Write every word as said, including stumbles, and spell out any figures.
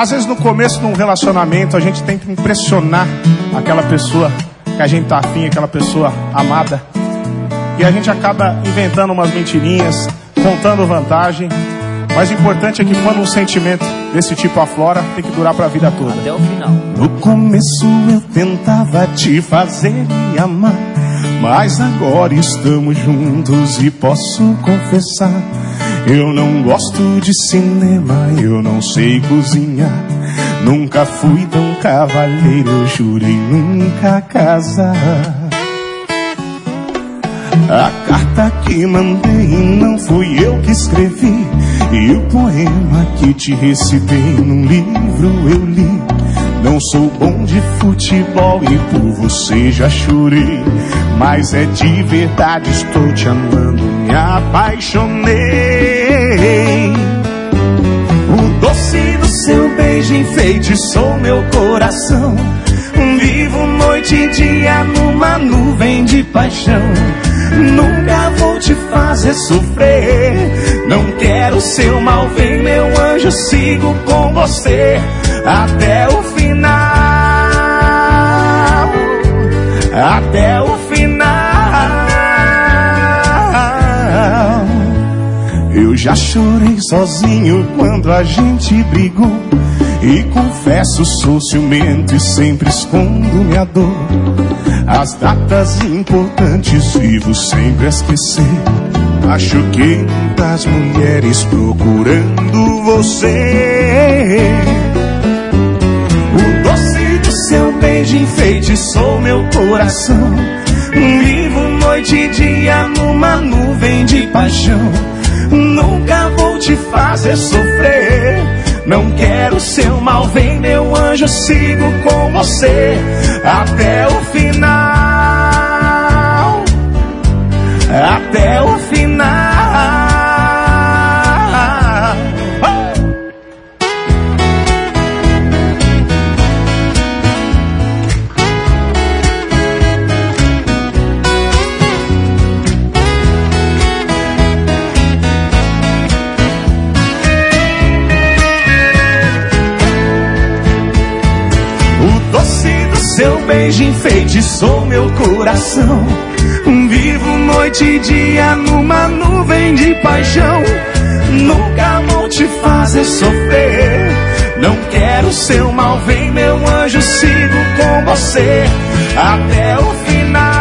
Às vezes no começo de um relacionamento a gente tem que impressionar aquela pessoa que a gente tá afim, aquela pessoa amada. E a gente acaba inventando umas mentirinhas, contando vantagem. Mas o importante é que quando um sentimento desse tipo aflora, tem que durar pra vida toda. Até o final. No começo eu tentava te fazer me amar, mas agora estamos juntos e posso confessar: eu não gosto de cinema, eu não sei cozinhar. Nunca fui tão cavalheiro, eu jurei nunca casar. A carta que mandei não fui eu que escrevi, e o poema que te recitei num livro eu li. Não sou bom de futebol e por você já chorei, mas é de verdade, estou te amando, me apaixonei. O doce do seu beijo enfeitiçou meu coração. Vivo noite e dia numa nuvem de paixão. Nunca vou te fazer sofrer, não quero seu mal, vem meu anjo, sigo com você até o final, até o final. Eu já chorei sozinho quando a gente brigou, e confesso, sou ciumento e sempre escondo minha dor. As datas importantes vivo sempre a esquecer. Acho que muitas mulheres procurando você. O doce do seu beijo enfeitiçou meu coração. Vivo noite e dia numa nuvem de paixão. Nunca vou te fazer sofrer, não quero seu mal, vem meu anjo, sigo com você até o final, até o final. Seu beijo enfeitiçou meu coração. Vivo noite e dia numa nuvem de paixão. Nunca vou te fazer sofrer, não quero seu mal, vem meu anjo, sigo com você até o final,